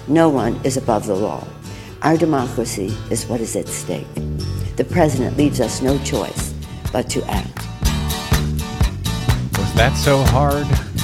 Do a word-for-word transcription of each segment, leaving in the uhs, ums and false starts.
No one is above the law. Our democracy is what is at stake. The president leaves us no choice but to act. Was that so hard?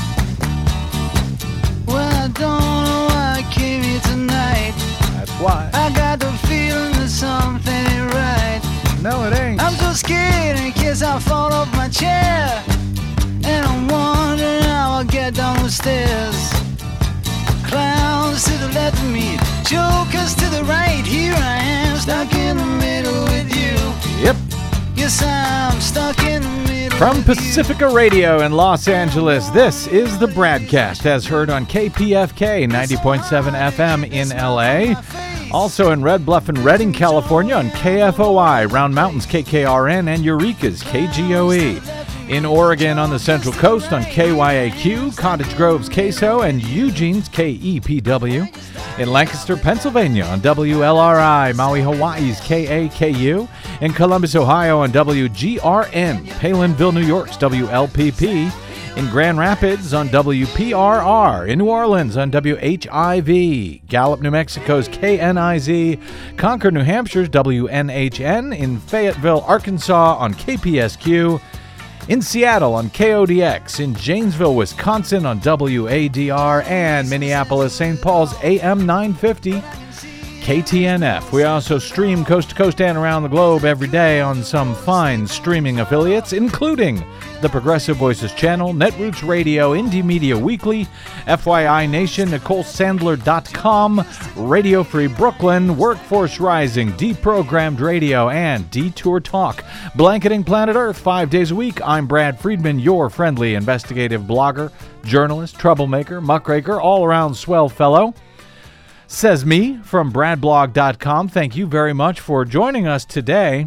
Well, I don't know why I came here tonight. That's why. I got the feeling that something ain't right. No, it ain't. I'm so scared in case I fall off my chair. And I'm wondering how I'll get down the stairs. Clowns to the left of me, jokers to the right. Here I am, stuck in the middle with you. Yep. Yes, I'm stuck in the middle. From Pacifica Radio in Los Angeles, this is the Bradcast, as heard on K P F K ninety point seven F M in L A. Also in Red Bluff and Redding, California on K F O I, Round Mountains K K R N, and Eureka's K G O E. In Oregon on the Central Coast on K Y A Q, Cottage Grove's K S O, and Eugene's K E P W. In Lancaster, Pennsylvania on W L R I, Maui, Hawaii's K A K U. In Columbus, Ohio on W G R N, Palinville, New York's W L P P. In Grand Rapids on W P R R. In New Orleans on W H I V. Gallup, New Mexico's K N I Z. Concord, New Hampshire's W N H N. In Fayetteville, Arkansas on K P S Q. In Seattle on K O D X, in Janesville, Wisconsin on W A D R, and Minneapolis, Saint Paul's A M nine fifty, K T N F. We also stream coast to coast and around the globe every day on some fine streaming affiliates, including the Progressive Voices channel, Netroots Radio, Indie Media Weekly, F Y I Nation, Nicole Sandler dot com, Radio Free Brooklyn, Workforce Rising, Deprogrammed Radio, and Detour Talk. Blanketing planet Earth five days a week. I'm Brad Friedman, your friendly investigative blogger, journalist, troublemaker, muckraker, all-around swell fellow. Says me from brad blog dot com. Thank you very much for joining us today.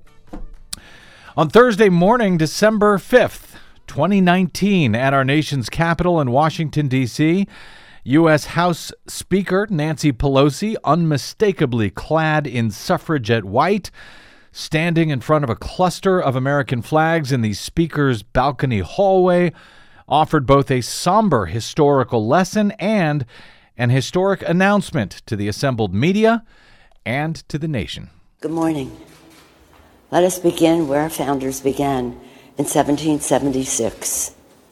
On Thursday morning, December fifth, twenty nineteen, at our nation's capital in Washington, D C, U S House Speaker Nancy Pelosi, unmistakably clad in suffragette white, standing in front of a cluster of American flags in the Speaker's balcony hallway, offered both a somber historical lesson and an historic announcement to the assembled media and to the nation. Good morning. Let us begin where our founders began in seventeen seventy-six,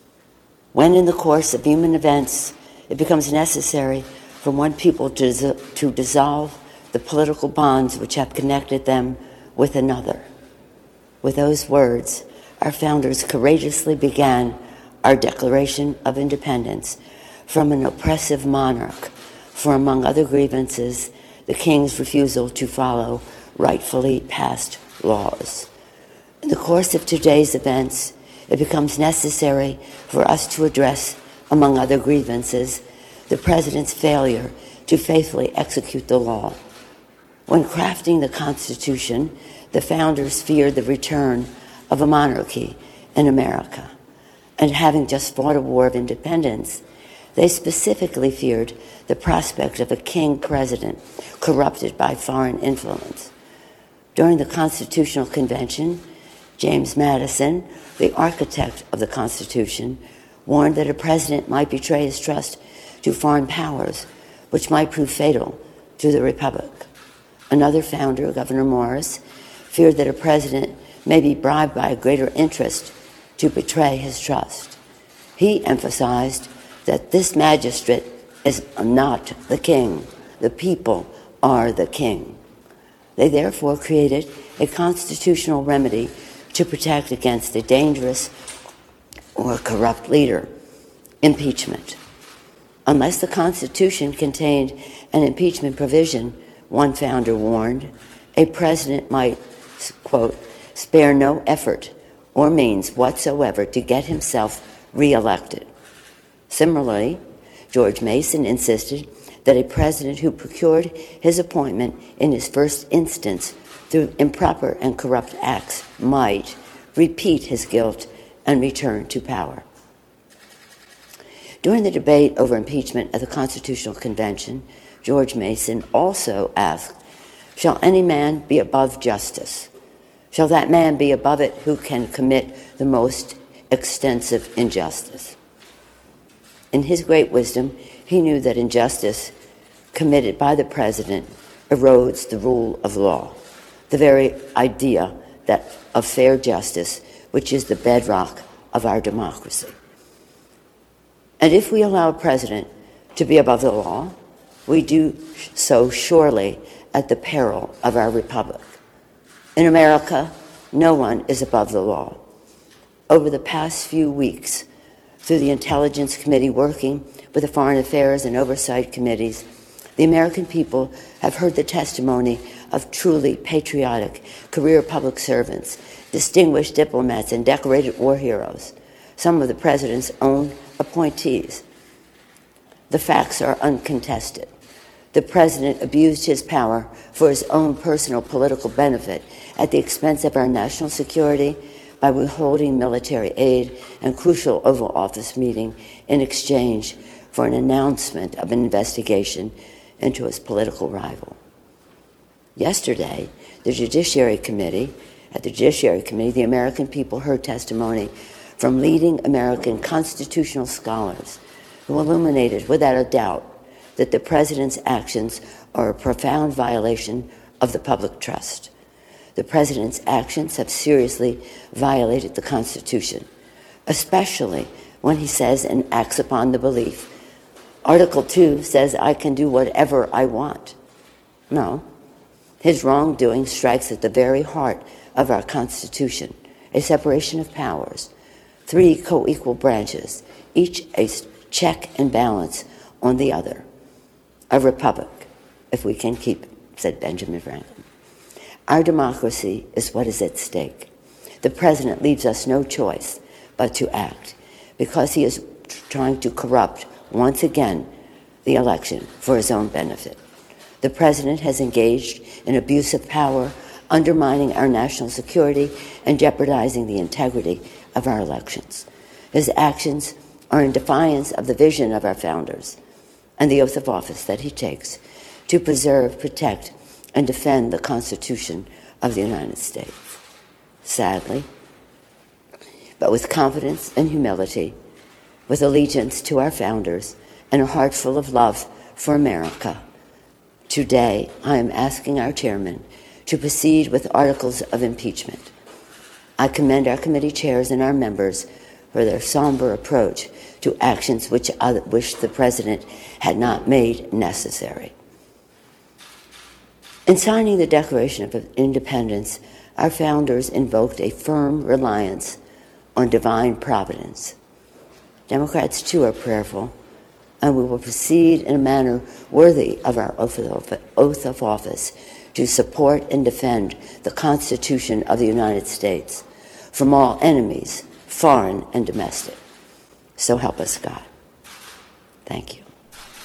when in the course of human events it becomes necessary for one people to, dis- to dissolve the political bonds which have connected them with another. With those words, our founders courageously began our Declaration of Independence from an oppressive monarch for, among other grievances, the king's refusal to follow rightfully passed laws. In the course of today's events, it becomes necessary for us to address, among other grievances, the president's failure to faithfully execute the law. When crafting the Constitution, the founders feared the return of a monarchy in America. And having just fought a war of independence, they specifically feared the prospect of a king president corrupted by foreign influence. During the Constitutional Convention, James Madison, the architect of the Constitution, warned that a president might betray his trust to foreign powers, which might prove fatal to the Republic. Another founder, Governor Morris, feared that a president may be bribed by a greater interest to betray his trust. He emphasized that this magistrate is not the king. The people are the king. They therefore created a constitutional remedy to protect against a dangerous or corrupt leader: impeachment. Unless the Constitution contained an impeachment provision, one founder warned, a president might, quote, spare no effort or means whatsoever to get himself reelected. Similarly, George Mason insisted that a president who procured his appointment in his first instance through improper and corrupt acts might repeat his guilt and return to power. During the debate over impeachment at the Constitutional Convention, George Mason also asked, "Shall any man be above justice? Shall that man be above it who can commit the most extensive injustice?" In his great wisdom, he knew that injustice committed by the president erodes the rule of law, the very idea that of fair justice, which is the bedrock of our democracy. And if we allow a president to be above the law, we do so surely at the peril of our republic. In America, no one is above the law. Over the past few weeks, through the Intelligence Committee working with the Foreign Affairs and Oversight Committees, the American people have heard the testimony of truly patriotic career public servants, distinguished diplomats, and decorated war heroes, some of the president's own appointees. The facts are uncontested. The president abused his power for his own personal political benefit at the expense of our national security by withholding military aid and crucial Oval Office meeting in exchange for an announcement of an investigation into his political rival. Yesterday, the Judiciary Committee, at the Judiciary Committee, the American people heard testimony from leading American constitutional scholars who illuminated without a doubt that the president's actions are a profound violation of the public trust. The president's actions have seriously violated the Constitution, especially when he says and acts upon the belief. Article two says I can do whatever I want. No. His wrongdoing strikes at the very heart of our Constitution, a separation of powers, three co-equal branches, each a check and balance on the other. A republic, if we can keep it, said Benjamin Franklin. Our democracy is what is at stake. The president leaves us no choice but to act because he is trying to corrupt, once again, the election for his own benefit. The president has engaged in abuse of power, undermining our national security and jeopardizing the integrity of our elections. His actions are in defiance of the vision of our founders and the oath of office that he takes to preserve, protect, and defend the Constitution of the United States. Sadly, but with confidence and humility, with allegiance to our founders and a heart full of love for America, today I am asking our chairman to proceed with articles of impeachment. I commend our committee chairs and our members for their somber approach to actions which I wish the president had not made necessary. In signing the Declaration of Independence, our founders invoked a firm reliance on divine providence. Democrats, too, are prayerful, and we will proceed in a manner worthy of our oath of office to support and defend the Constitution of the United States from all enemies, foreign and domestic. So help us God. Thank you.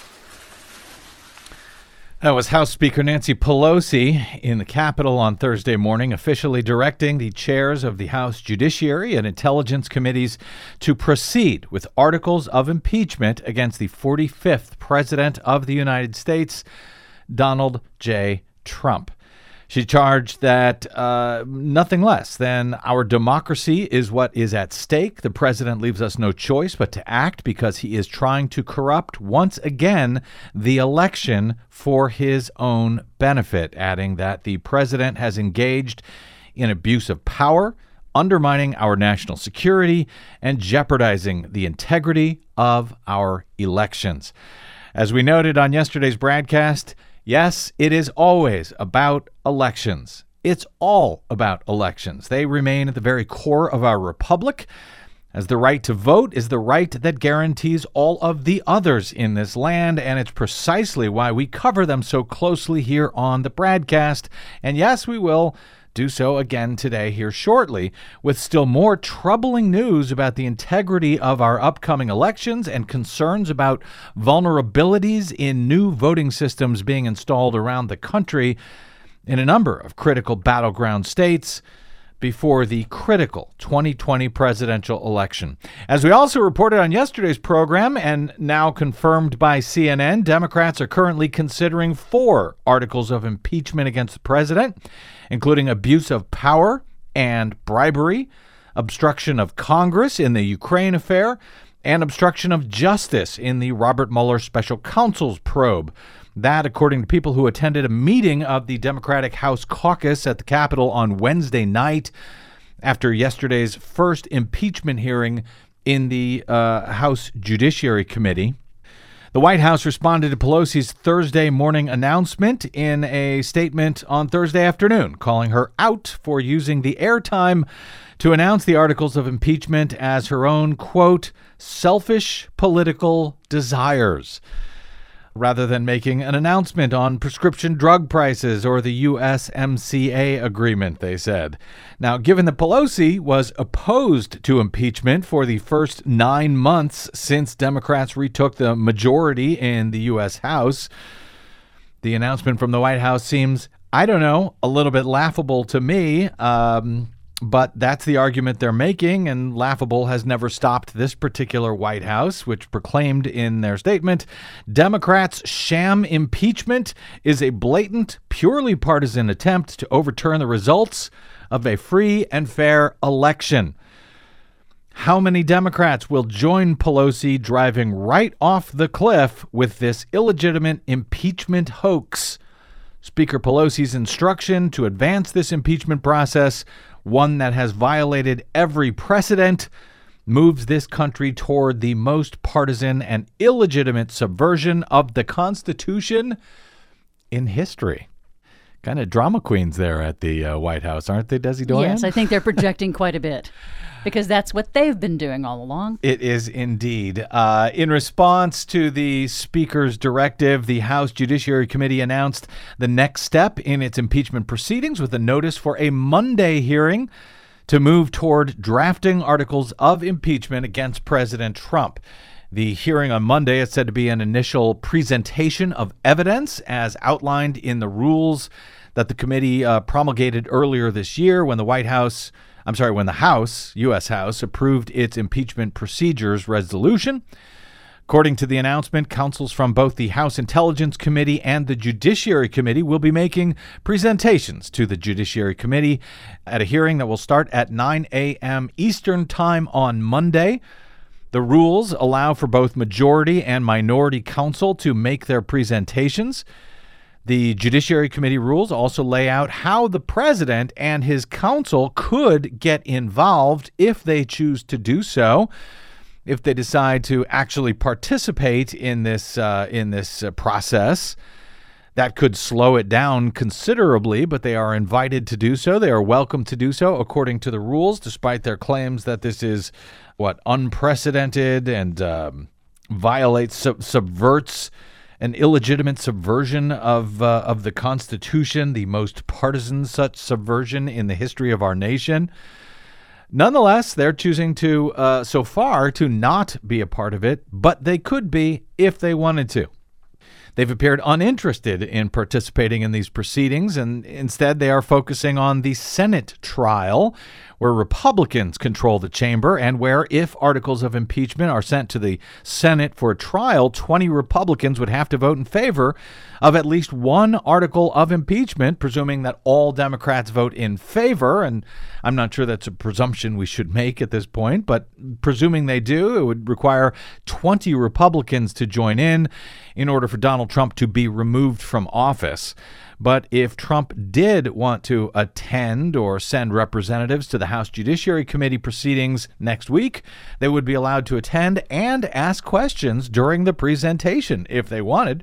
That was House Speaker Nancy Pelosi in the Capitol on Thursday morning, officially directing the chairs of the House Judiciary and Intelligence Committees to proceed with articles of impeachment against the forty-fifth President of the United States, Donald J. Trump. She charged that uh, nothing less than our democracy is what is at stake. The president leaves us no choice but to act because he is trying to corrupt once again the election for his own benefit, adding that the president has engaged in abuse of power, undermining our national security, and jeopardizing the integrity of our elections. As we noted on yesterday's broadcast, yes, it is always about elections. It's all about elections. They remain at the very core of our republic, as the right to vote is the right that guarantees all of the others in this land, and it's precisely why we cover them so closely here on the broadcast. And yes, we will do so again today here shortly with still more troubling news about the integrity of our upcoming elections and concerns about vulnerabilities in new voting systems being installed around the country in a number of critical battleground states before the critical twenty twenty presidential election. As we also reported on yesterday's program and now confirmed by C N N, Democrats are currently considering four articles of impeachment against the president, including abuse of power and bribery, obstruction of Congress in the Ukraine affair, and obstruction of justice in the Robert Mueller special counsel's probe. That, according to people who attended a meeting of the Democratic House caucus at the Capitol on Wednesday night after yesterday's first impeachment hearing in the uh, House Judiciary Committee. The White House responded to Pelosi's Thursday morning announcement in a statement on Thursday afternoon, calling her out for using the airtime to announce the articles of impeachment as her own, quote, selfish political desires, rather than making an announcement on prescription drug prices or the U S M C A agreement, they said. Now, given that Pelosi was opposed to impeachment for the first nine months since Democrats retook the majority in the U S House, the announcement from the White House seems, I don't know, a little bit laughable to me. Um, But that's the argument they're making, and laughable has never stopped this particular White House, which proclaimed in their statement, Democrats' sham impeachment is a blatant, purely partisan attempt to overturn the results of a free and fair election. How many Democrats will join Pelosi driving right off the cliff with this illegitimate impeachment hoax? Speaker Pelosi's instruction to advance this impeachment process, one that has violated every precedent, moves this country toward the most partisan and illegitimate subversion of the Constitution in history. Kind of drama queens there at the uh, White House, aren't they, Desi Doyen? Yes, I think they're projecting quite a bit, because that's what they've been doing all along. It is indeed. Uh, in response to the Speaker's directive, the House Judiciary Committee announced the next step in its impeachment proceedings with a notice for a Monday hearing to move toward drafting articles of impeachment against President Trump. The hearing on Monday is said to be an initial presentation of evidence as outlined in the rules that the committee uh, promulgated earlier this year when the White House I'm sorry, when the House, U S House, approved its impeachment procedures resolution. According to the announcement, counsels from both the House Intelligence Committee and the Judiciary Committee will be making presentations to the Judiciary Committee at a hearing that will start at nine a.m. Eastern Time on Monday. The rules allow for both majority and minority counsel to make their presentations. The Judiciary Committee rules also lay out how the president and his counsel could get involved if they choose to do so, if they decide to actually participate in this uh, in this uh, process. That could slow it down considerably, but they are invited to do so. They are welcome to do so according to the rules, despite their claims that this is, what, unprecedented and um, violates, sub- subverts an illegitimate subversion of uh, of the Constitution, the most partisan such subversion in the history of our nation. Nonetheless, they're choosing to, uh, so far, to not be a part of it, but they could be if they wanted to. They've appeared uninterested in participating in these proceedings, and instead they are focusing on the Senate trial, where Republicans control the chamber and where, if articles of impeachment are sent to the Senate for a trial, twenty Republicans would have to vote in favor of at least one article of impeachment, presuming that all Democrats vote in favor. And I'm not sure that's a presumption we should make at this point, but presuming they do, it would require twenty Republicans to join in in order for Donald Trump to be removed from office. But if Trump did want to attend or send representatives to the House Judiciary Committee proceedings next week, they would be allowed to attend and ask questions during the presentation if they wanted.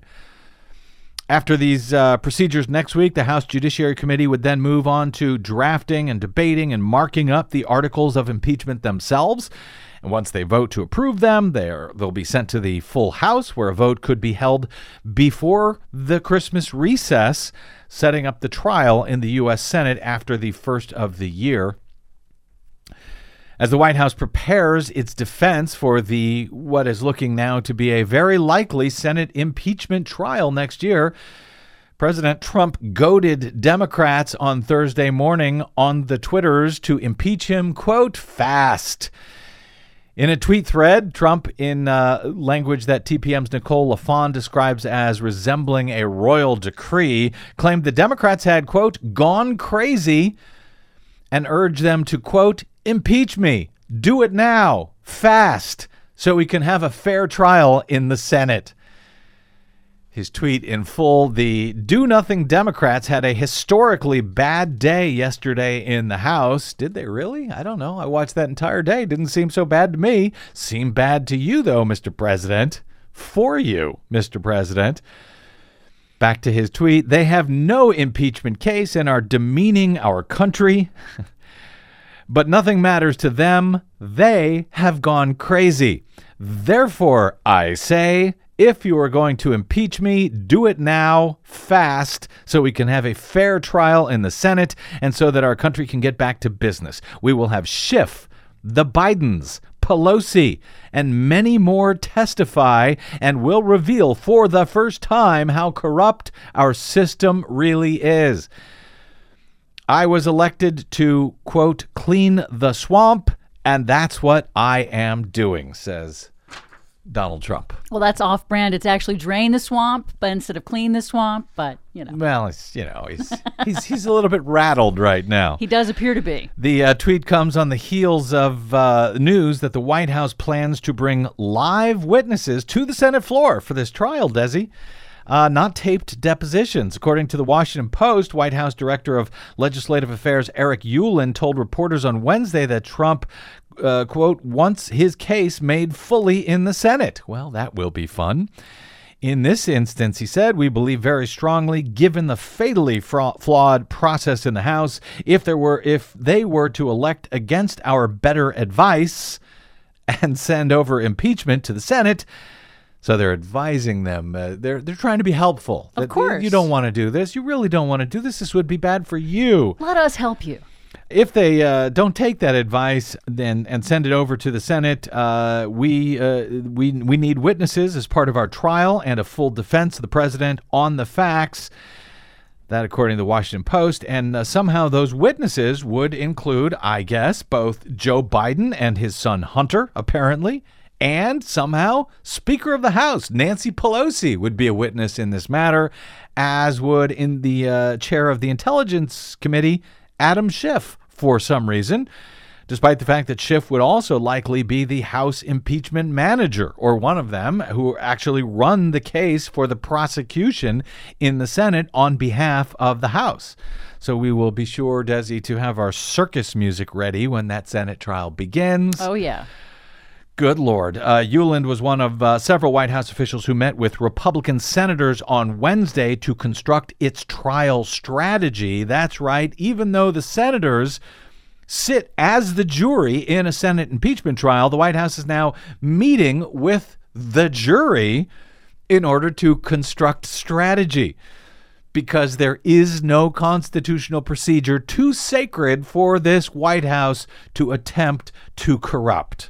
After these uh, procedures next week, the House Judiciary Committee would then move on to drafting and debating and marking up the articles of impeachment themselves. And once they vote to approve them, they're, they'll be sent to the full House, where a vote could be held before the Christmas recess, setting up the trial in the U S Senate after the first of the year. As the White House prepares its defense for the what is looking now to be a very likely Senate impeachment trial next year, President Trump goaded Democrats on Thursday morning on the Twitters to impeach him, quote, fast. In a tweet thread, Trump, in uh, language that T P M's Nicole LaFon describes as resembling a royal decree, claimed the Democrats had, quote, gone crazy and urged them to, quote, impeach me. Do it now. Fast. so we can have a fair trial in the Senate. His tweet in full: the do-nothing Democrats had a historically bad day yesterday in the House. Did they really? I don't know. I watched that entire day. Didn't seem so bad to me. Seemed bad to you, though, Mister President. For you, Mister President. Back to his tweet: they have no impeachment case and are demeaning our country. But nothing matters to them. They have gone crazy. Therefore, I say, if you are going to impeach me, do it now, fast, so we can have a fair trial in the Senate and so that our country can get back to business. We will have Schiff, the Bidens, Pelosi, and many more testify and will reveal for the first time how corrupt our system really is. I was elected to, quote, clean the swamp, and that's what I am doing, says Donald Trump. Well, that's off-brand. It's actually drain the swamp, but instead of clean the swamp, but, you know. Well, it's, you know, he's he's he's a little bit rattled right now. He does appear to be. The uh, tweet comes on the heels of uh, news that the White House plans to bring live witnesses to the Senate floor for this trial, Desi. Uh, not taped depositions. According to the Washington Post, White House Director of Legislative Affairs Eric Ueland told reporters on Wednesday that Trump, uh, quote, wants his case made fully in the Senate. Well, that will be fun. In this instance, he said, we believe very strongly, given the fatally fra- flawed process in the House, if there were, if they were to elect against our better advice and send over impeachment to the Senate. So they're advising them. Uh, they're they're trying to be helpful. Of That, course. You don't want to do this. You really don't want to do this. This would be bad for you. Let us help you. If they uh, don't take that advice then and send it over to the Senate, uh, we uh, we we need witnesses as part of our trial and a full defense of the president on the facts. That, according to the Washington Post, and uh, somehow those witnesses would include, I guess, both Joe Biden and his son Hunter, apparently. And somehow, Speaker of the House, Nancy Pelosi, would be a witness in this matter, as would in the uh, chair of the Intelligence Committee, Adam Schiff, for some reason, despite the fact that Schiff would also likely be the House impeachment manager, or one of them, who actually run the case for the prosecution in the Senate on behalf of the House. So we will be sure, Desi, to have our circus music ready when that Senate trial begins. Oh, yeah. Good Lord. Uh, Ueland was one of uh, several White House officials who met with Republican senators on Wednesday to construct its trial strategy. That's right. Even though the senators sit as the jury in a Senate impeachment trial, the White House is now meeting with the jury in order to construct strategy, because there is no constitutional procedure too sacred for this White House to attempt to corrupt.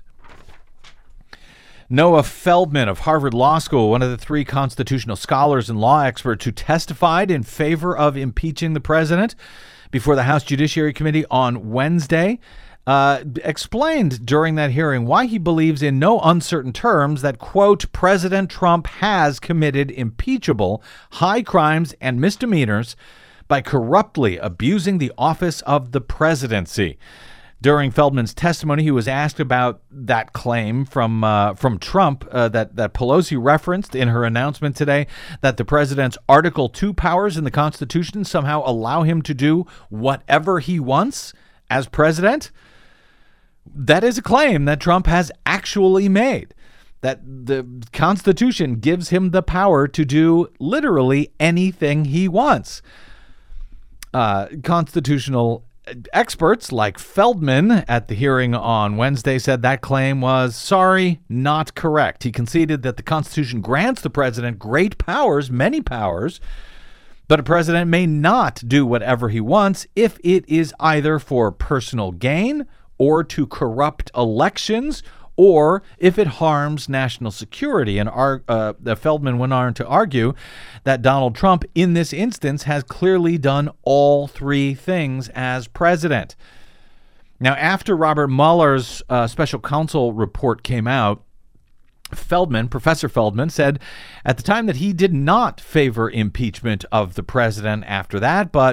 Noah Feldman of Harvard Law School, one of the three constitutional scholars and law experts who testified in favor of impeaching the president before the House Judiciary Committee on Wednesday, uh, explained during that hearing why he believes in no uncertain terms that, quote, President Trump has committed impeachable high crimes and misdemeanors by corruptly abusing the office of the presidency. During Feldman's testimony, he was asked about that claim from uh, from Trump uh, that, that Pelosi referenced in her announcement today, that the president's Article two powers in the Constitution somehow allow him to do whatever he wants as president. That is a claim that Trump has actually made, that the Constitution gives him the power to do literally anything he wants. Uh, constitutional experts like Feldman at the hearing on Wednesday said that claim was, sorry, not correct. He conceded that the Constitution grants the president great powers, many powers, but a president may not do whatever he wants if it is either for personal gain or to corrupt elections, or if it harms national security. And uh, Feldman went on to argue that Donald Trump, in this instance, has clearly done all three things as president. Now, after Robert Mueller's uh, special counsel report came out, Feldman, Professor Feldman, said at the time that he did not favor impeachment of the president after that, but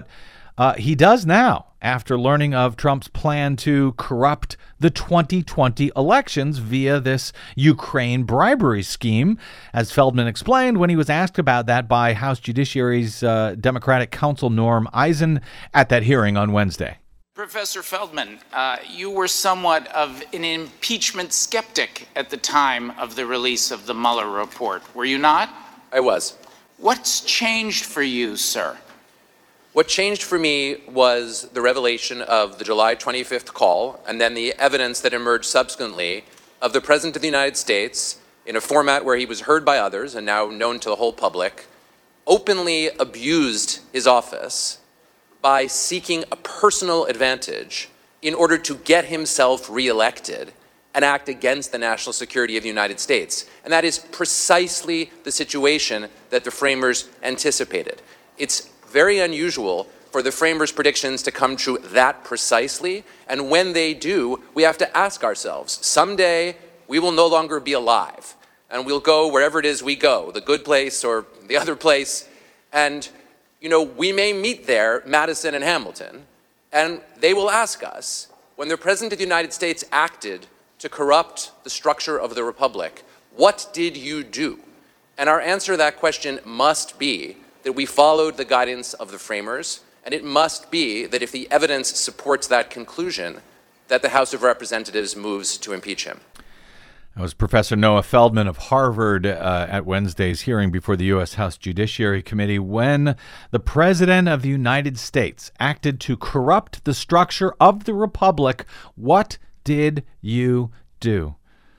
Uh, he does now, after learning of Trump's plan to corrupt the twenty twenty elections via this Ukraine bribery scheme, as Feldman explained when he was asked about that by House Judiciary's uh, Democratic counsel Norm Eisen at that hearing on Wednesday. Professor Feldman, uh, you were somewhat of an impeachment skeptic at the time of the release of the Mueller report, were you not? I was. What's changed for you, sir? What changed for me was the revelation of the July twenty-fifth call and then the evidence that emerged subsequently of the President of the United States, in a format where he was heard by others and now known to the whole public, openly abused his office by seeking a personal advantage in order to get himself reelected and act against the national security of the United States. And that is precisely the situation that the framers anticipated. It's very unusual for the framers' predictions to come true that precisely, and when they do, we have to ask ourselves, someday we will no longer be alive, and we'll go wherever it is we go, the good place or the other place, and you know, we may meet there, Madison and Hamilton, and they will ask us, when the President of the United States acted to corrupt the structure of the Republic, what did you do? And our answer to that question must be that we followed the guidance of the framers, and it must be that if the evidence supports that conclusion, that the House of Representatives moves to impeach him. That was Professor Noah Feldman of Harvard uh, at Wednesday's hearing before the U S House Judiciary Committee when the President of the United States acted to corrupt the structure of the Republic. What did you do?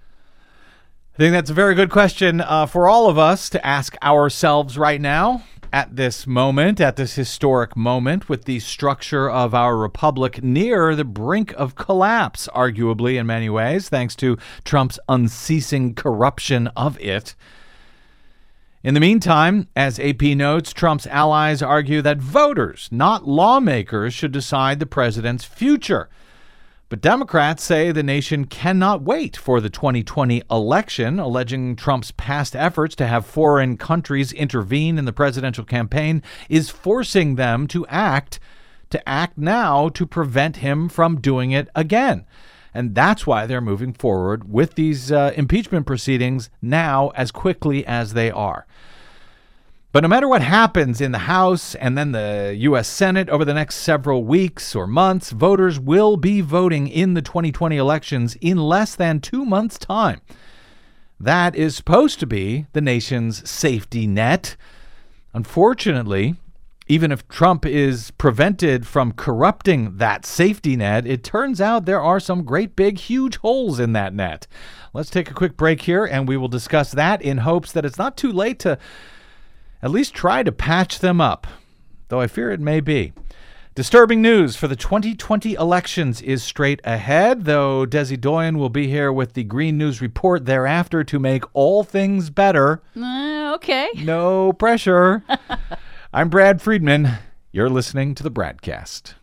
I think that's a very good question uh, for all of us to ask ourselves right now. At this moment, at this historic moment, with the structure of our republic near the brink of collapse, arguably in many ways, thanks to Trump's unceasing corruption of it. In the meantime, as A P notes, Trump's allies argue that voters, not lawmakers, should decide the president's future. But Democrats say the nation cannot wait for the twenty twenty election, alleging Trump's past efforts to have foreign countries intervene in the presidential campaign is forcing them to act, to act now to prevent him from doing it again. And that's why they're moving forward with these uh, impeachment proceedings now as quickly as they are. But no matter what happens in the House and then the U S Senate over the next several weeks or months, voters will be voting in the twenty twenty elections in less than two months' time. That is supposed to be the nation's safety net. Unfortunately, even if Trump is prevented from corrupting that safety net, it turns out there are some great big huge holes in that net. Let's take a quick break here and we will discuss that in hopes that it's not too late to at least try to patch them up, though I fear it may be. Disturbing news for the twenty twenty elections is straight ahead, though Desi Doyen will be here with the Green News Report thereafter to make all things better. Uh, okay. No pressure. I'm Brad Friedman. You're listening to the Bradcast.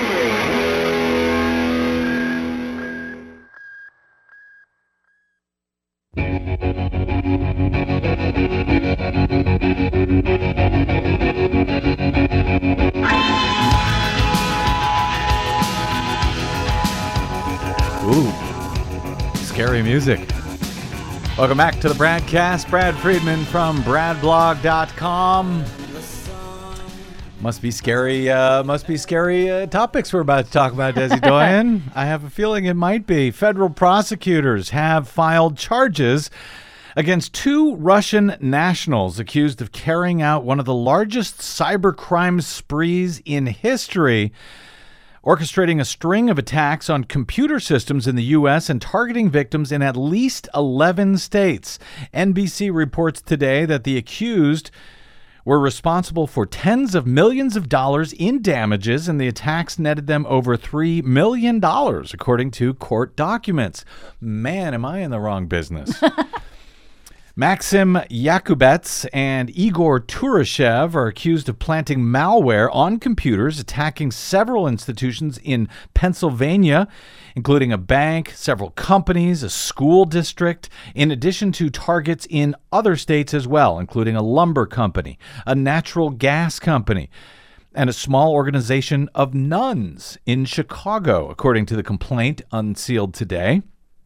Ooh, scary music. Welcome back to the Bradcast. Brad Friedman from brad blog dot com. Must be scary, uh, must be scary uh, topics we're about to talk about, Desi Doyen. I have a feeling it might be. Federal prosecutors have filed charges against two Russian nationals accused of carrying out one of the largest cybercrime sprees in history, orchestrating a string of attacks on computer systems in the U S and targeting victims in at least eleven states. N B C reports today that the accused were responsible for tens of millions of dollars in damages, and the attacks netted them over three million dollars, according to court documents. Man, am I in the wrong business. Maxim Yakubets and Igor Turashev are accused of planting malware on computers, attacking several institutions in Pennsylvania, including a bank, several companies, a school district, in addition to targets in other states as well, including a lumber company, a natural gas company, and a small organization of nuns in Chicago, according to the complaint unsealed today.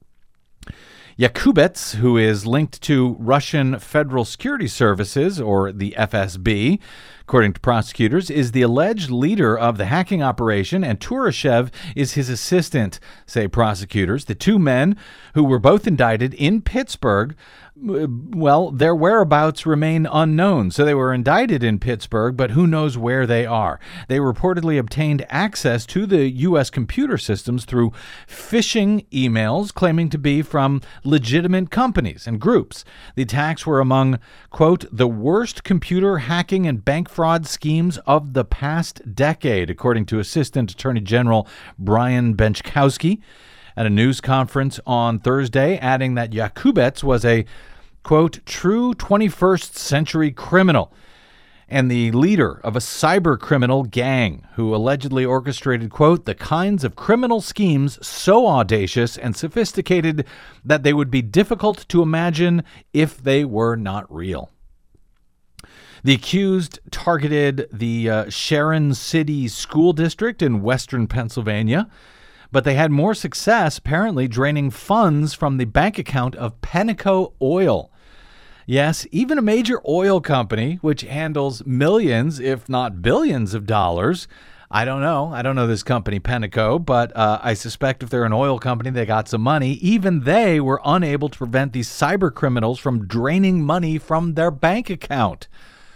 Yakubets, who is linked to Russian Federal Security Services, or the F S B, according to prosecutors, is the alleged leader of the hacking operation, and Turashev is his assistant, say prosecutors. The two men, who were both indicted in Pittsburgh, well, their whereabouts remain unknown. So they were indicted in Pittsburgh, but who knows where they are. They reportedly obtained access to the U S computer systems through phishing emails claiming to be from legitimate companies and groups. The attacks were among, quote, the worst computer hacking and bank fraud schemes of the past decade, according to Assistant Attorney General Brian Benchkowski at a news conference on Thursday, adding that Yakubets was a, quote, true twenty-first century criminal and the leader of a cyber criminal gang who allegedly orchestrated, quote, the kinds of criminal schemes so audacious and sophisticated that they would be difficult to imagine if they were not real. The accused targeted the uh, Sharon City School District in western Pennsylvania, but they had more success, apparently, draining funds from the bank account of Penneco Oil. Yes, even a major oil company, which handles millions, if not billions of dollars. I don't know. I don't know this company, Penneco, but uh, I suspect if they're an oil company, they got some money. Even they were unable to prevent these cyber criminals from draining money from their bank account.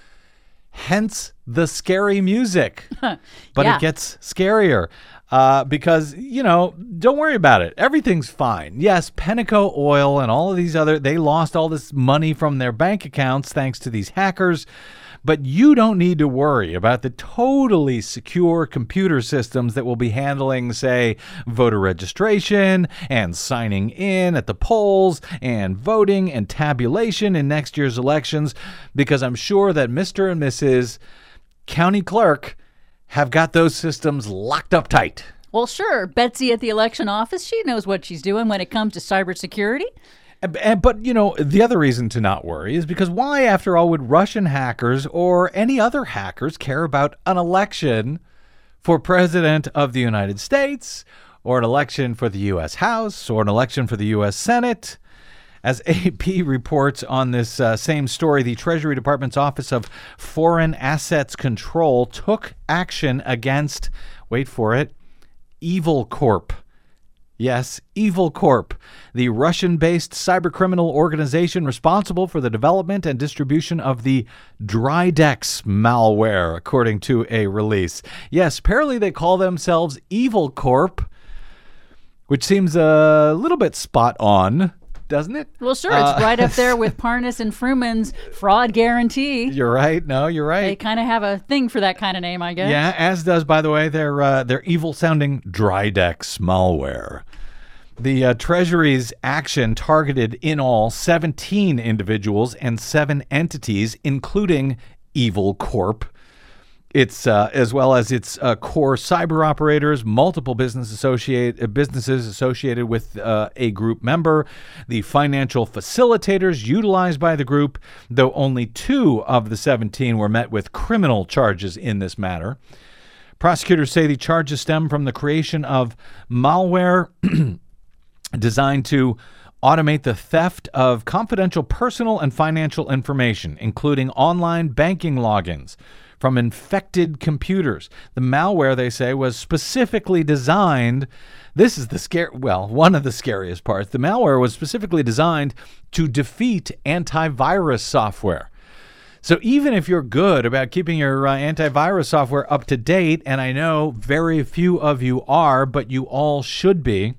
Hence the scary music. But Yeah. It gets scarier. Uh, because, you know, don't worry about it. Everything's fine. Yes, Penneco Oil and all of these other, they lost all this money from their bank accounts thanks to these hackers. But you don't need to worry about the totally secure computer systems that will be handling, say, voter registration and signing in at the polls and voting and tabulation in next year's elections, because I'm sure that Mister and Missus County Clerk have got those systems locked up tight. Well, sure. Betsy at the election office, she knows what she's doing when it comes to cybersecurity. And- and- But, you know, the other reason to not worry is because why, after all, would Russian hackers or any other hackers care about an election for President of the United States, or an election for the U S House, or an election for the U S Senate? As A P reports on this uh, same story, the Treasury Department's Office of Foreign Assets Control took action against, wait for it, Evil Corp. Yes, Evil Corp, the Russian-based cybercriminal organization responsible for the development and distribution of the Drydex malware, according to a release. Yes, apparently they call themselves Evil Corp, which seems a little bit spot on, doesn't it? Well, sure. It's Uh, right up there with Parnas and Fruman's fraud guarantee. You're right. No, you're They right. kind of have a thing for that kind of name, I guess. Yeah, as does, by the way, their uh, their evil-sounding Drydex malware. The uh, Treasury's action targeted in all seventeen individuals and seven entities, including Evil Corp. It's uh, as well as its uh, core cyber operators, multiple business associate uh, businesses associated with uh, a group member, the financial facilitators utilized by the group, though only two of the seventeen were met with criminal charges in this matter. Prosecutors say the charges stem from the creation of malware designed to automate the theft of confidential personal and financial information, including online banking logins from infected computers. The malware, they say, was specifically designed, this is the scare, well, one of the scariest parts. The malware was specifically designed to defeat antivirus software. So even if you're good about keeping your uh, antivirus software up to date, and I know very few of you are, but you all should be,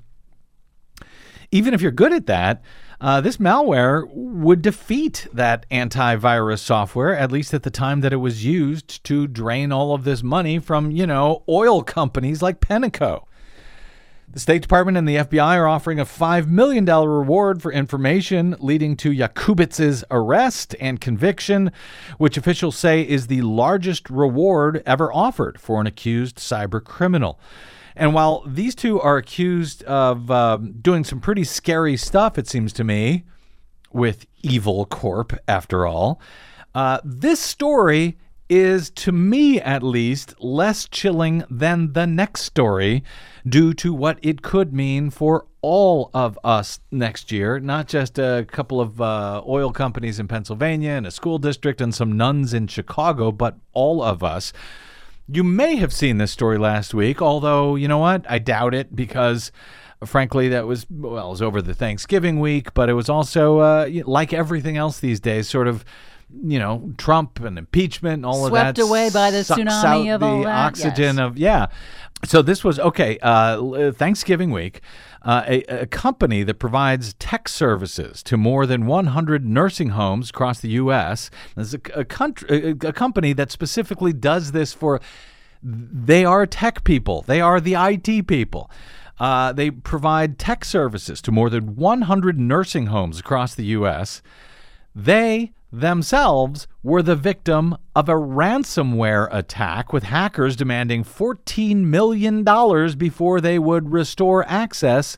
even if you're good at that, uh, this malware would defeat that antivirus software, at least at the time that it was used to drain all of this money from, you know, oil companies like Penneco. The State Department and the F B I are offering a five million dollars reward for information leading to Yakubets's arrest and conviction, which officials say is the largest reward ever offered for an accused cyber criminal. And while these two are accused of um, doing some pretty scary stuff, it seems to me, with Evil Corp, after all, uh, this story is, to me at least, less chilling than the next story due to what it could mean for all of us next year, not just a couple of uh, oil companies in Pennsylvania and a school district and some nuns in Chicago, but all of us. You may have seen this story last week, although, you know what? I doubt it because, frankly, that was, well, it was over the Thanksgiving week, but it was also, uh, like everything else these days, sort of, you know, Trump and impeachment and all Swept of that. away by the sucks tsunami out of all the that, oxygen yes. of, yeah. So this was, okay, uh, Thanksgiving week, uh, a, a company that provides tech services to more than one hundred nursing homes across the U S. There's a, a, country, a, a company that specifically does this for, they are tech people. They are the I T people. Uh, they provide tech services to more than one hundred nursing homes across the U S. They themselves were the victim of a ransomware attack, with hackers demanding fourteen million dollars before they would restore access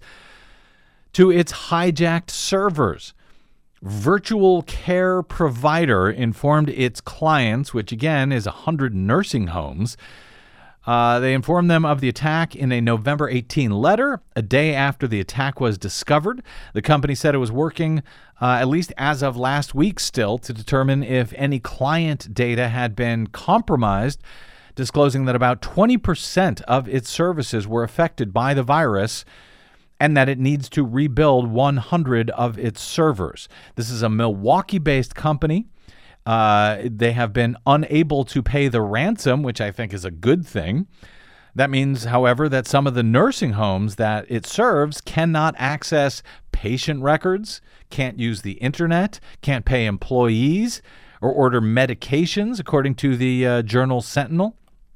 to its hijacked servers. Virtual Care Provider informed its clients, which again is one hundred nursing homes, Uh, they informed them of the attack in a November eighteenth letter, a day after the attack was discovered. The company said it was working, uh, at least as of last week still, to determine if any client data had been compromised, disclosing that about twenty percent of its services were affected by the virus and that it needs to rebuild one hundred of its servers. This is a Milwaukee-based company. Uh, they have been unable to pay the ransom, which I think is a good thing. That means, however, that some of the nursing homes that it serves cannot access patient records, can't use the internet, can't pay employees, or order medications, according to the uh, Journal Sentinel.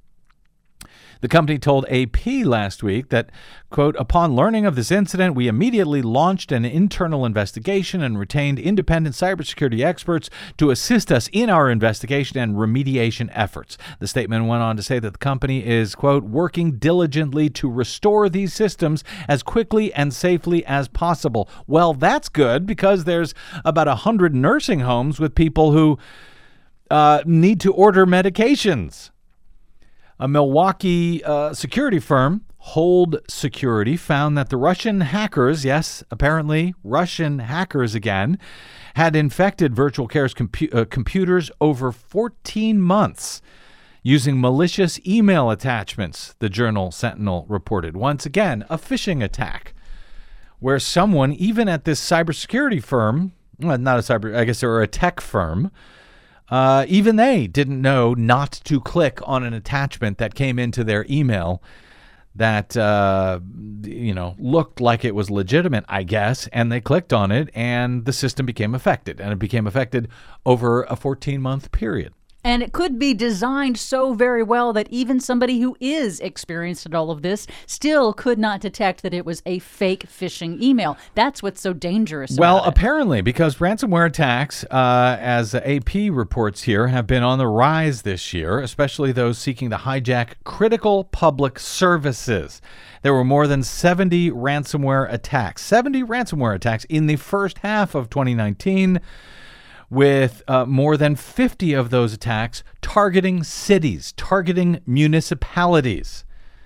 The company told A P last week that, quote, upon learning of this incident, we immediately launched an internal investigation and retained independent cybersecurity experts to assist us in our investigation and remediation efforts. The statement went on to say that the company is, quote, working diligently to restore these systems as quickly and safely as possible. Well, that's good because there's about one hundred nursing homes with people who uh, need to order medications. A Milwaukee uh, security firm, Hold Security, found that the Russian hackers, yes, apparently Russian hackers again, had infected Virtual Care's compu- uh, computers over fourteen months using malicious email attachments, the Journal Sentinel reported. Once again, a phishing attack where someone, even at this cybersecurity firm, well, not a cyber, I guess they were a tech firm, Uh, even they didn't know not to click on an attachment that came into their email that, uh, you know, looked like it was legitimate, I guess, and they clicked on it and the system became affected, and it became affected over a fourteen-month period. And it could be designed so very well that even somebody who is experienced at all of this still could not detect that it was a fake phishing email. That's what's so dangerous Well, about it. apparently, because ransomware attacks, uh, as A P reports here, have been on the rise this year, especially those seeking to hijack critical public services. There were more than seventy ransomware attacks, seventy ransomware attacks in the first half of twenty nineteen, with uh, more than fifty of those attacks targeting cities, targeting municipalities.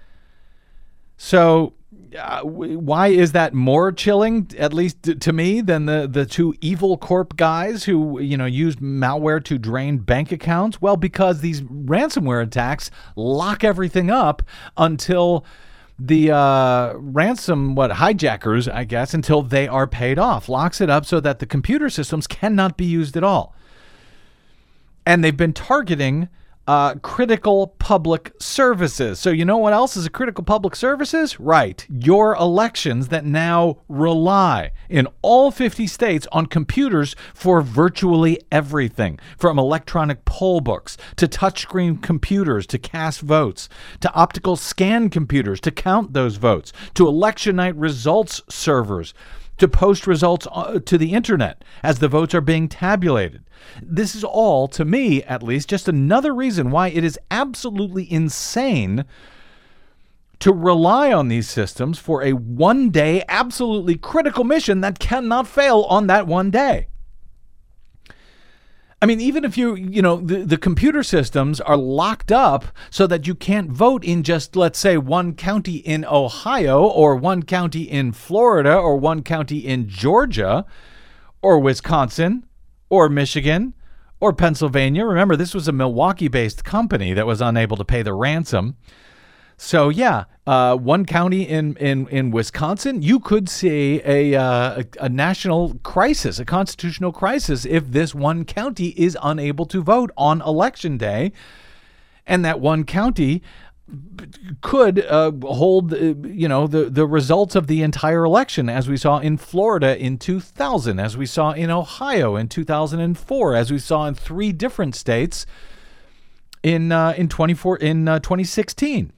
So uh, w- why is that more chilling, at least t- to me, than the, the two Evil Corp guys who, you know, used malware to drain bank accounts? Well, because these ransomware attacks lock everything up until the uh, ransom, what, hijackers, I guess, until they are paid off, locks it up so that the computer systems cannot be used at all. And they've been targeting uh, critical public services. So you know what else is a critical public services? Right, your elections that now rely in all fifty states on computers for virtually everything, from electronic poll books to touchscreen computers to cast votes, to optical scan computers to count those votes, to election night results servers to post results to the internet as the votes are being tabulated. This is all, to me at least, just another reason why it is absolutely insane to rely on these systems for a one-day, absolutely critical mission that cannot fail on that one day. I mean, even if you, you know, the, the computer systems are locked up so that you can't vote in just, let's say, one county in Ohio or one county in Florida or one county in Georgia or Wisconsin or Michigan or Pennsylvania. Remember, this was a Milwaukee-based company that was unable to pay the ransom. So, yeah, uh, one county in, in, in Wisconsin, you could see a, uh, a a national crisis, a constitutional crisis, if this one county is unable to vote on Election Day. And that one county could uh, hold, uh, you know, the, the results of the entire election, as we saw in Florida in two thousand, as we saw in Ohio in two thousand four, as we saw in three different states in uh, in twenty-four in uh, twenty sixteen.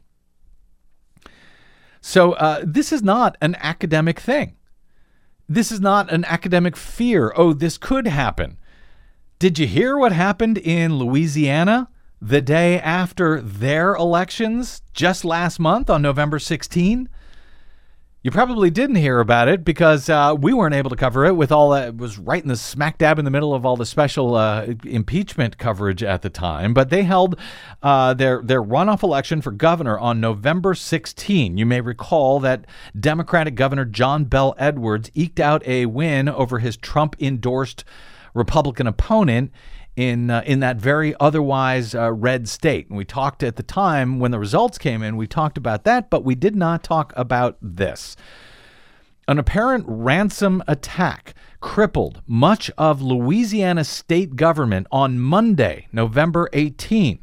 So uh, this is not an academic thing. This is not an academic fear. Oh, this could happen. Did you hear what happened in Louisiana the day after their elections just last month on November sixteenth? You probably didn't hear about it because uh, we weren't able to cover it with all that. It was right in the smack dab in the middle of all the special uh, impeachment coverage at the time. But they held uh, their, their runoff election for governor on November sixteenth. You may recall that Democratic Governor John Bel Edwards eked out a win over his Trump-endorsed Republican opponent in uh, in that very otherwise uh, red state. And we talked at the time when the results came in, we talked about that, but we did not talk about this. An apparent ransom attack crippled much of Louisiana state government on Monday, November eighteenth.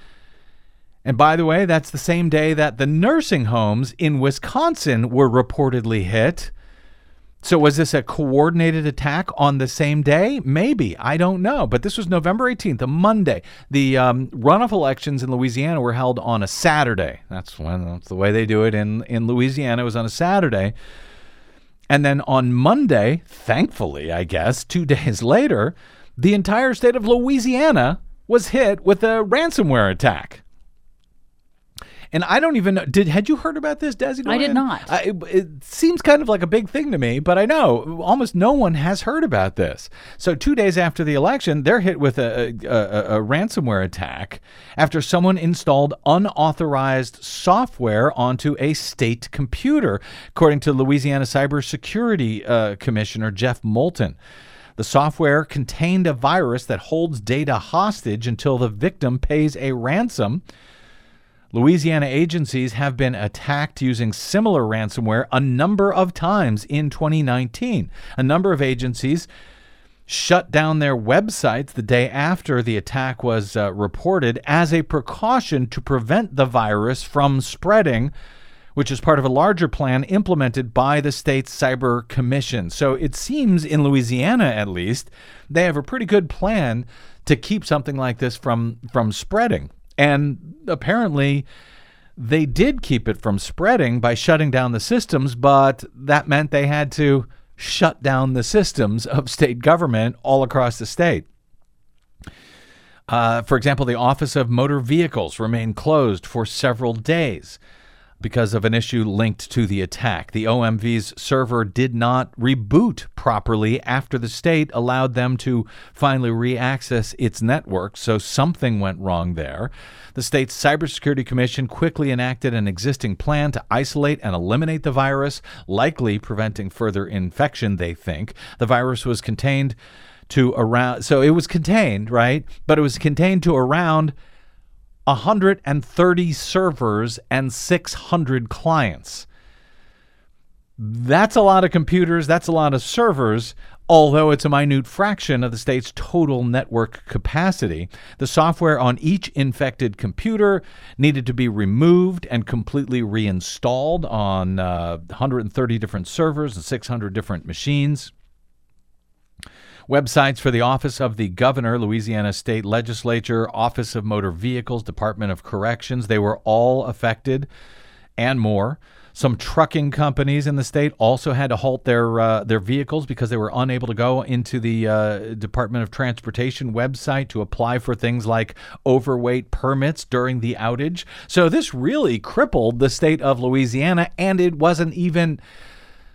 And by the way, that's the same day that the nursing homes in Wisconsin were reportedly hit. So was this a coordinated attack on the same day? Maybe. I don't know. But this was November eighteenth, a Monday. The um, runoff elections in Louisiana were held on a Saturday. That's when that's the way they do it in, in Louisiana. It was on a Saturday. And then on Monday, thankfully, I guess, two days later, the entire state of Louisiana was hit with a ransomware attack. And I don't even know, did, had you heard about this, Desi? I did not. I, it, it seems kind of like a big thing to me, but I know almost no one has heard about this. So two days after the election, they're hit with a, a, a ransomware attack after someone installed unauthorized software onto a state computer, according to Louisiana Cybersecurity uh, Commissioner Jeff Moulton. The software contained a virus that holds data hostage until the victim pays a ransom. Louisiana agencies have been attacked using similar ransomware a number of times in twenty nineteen. A number of agencies shut down their websites the day after the attack was uh, reported as a precaution to prevent the virus from spreading, which is part of a larger plan implemented by the state's cyber commission. So it seems in Louisiana, at least, they have a pretty good plan to keep something like this from, from spreading. And apparently they did keep it from spreading by shutting down the systems, but that meant they had to shut down the systems of state government all across the state. Uh, for example, the Office of Motor Vehicles remained closed for several days because of an issue linked to the attack. The O M V's server did not reboot properly after the state allowed them to finally re-access its network, so something went wrong there. The state's Cybersecurity Commission quickly enacted an existing plan to isolate and eliminate the virus, likely preventing further infection, they think. The virus was contained to around, so it was contained, right? But it was contained to around one hundred thirty servers and six hundred clients. That's a lot of computers. That's a lot of servers, although it's a minute fraction of the state's total network capacity. The software on each infected computer needed to be removed and completely reinstalled on uh, one hundred thirty different servers and six hundred different machines. Websites for the Office of the Governor, Louisiana State Legislature, Office of Motor Vehicles, Department of Corrections, they were all affected and more. Some trucking companies in the state also had to halt their uh, their vehicles because they were unable to go into the uh, Department of Transportation website to apply for things like overweight permits during the outage. So this really crippled the state of Louisiana, and it wasn't even